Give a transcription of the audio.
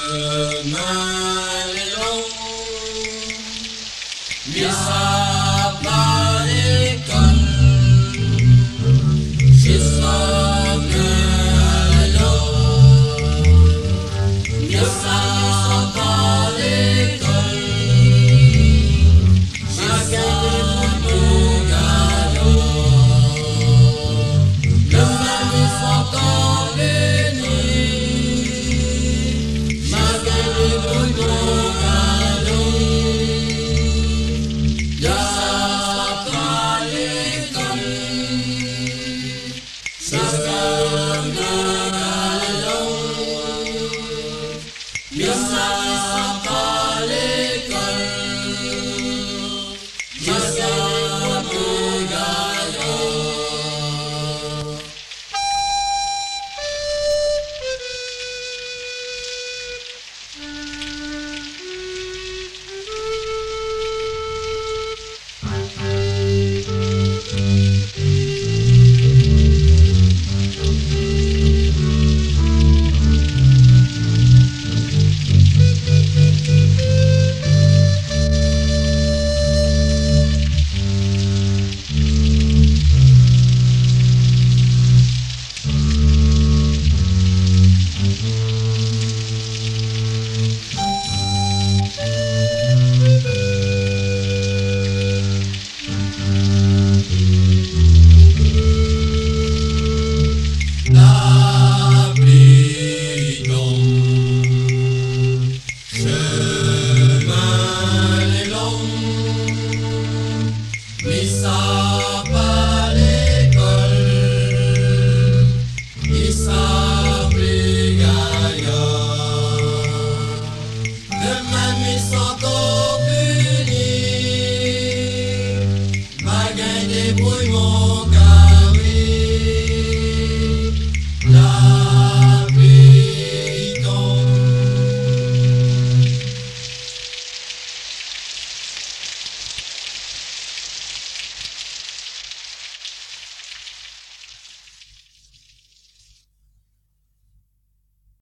est long, mais ça pas l'école. Je sens est long, mais ça pas l'école. J'ai gagné mon galop. Le même sont en béni. J'ai gagné mon galop. Y'a ça pas l'école. C'est ça le galop. Y'a ça pas l'école. J'ai gagné mon galop. La pluie tombe, chemin est long, mais ça pas l'école, et ça plus gaillard. Demain ils sont au punis, ma gagne débrouille mon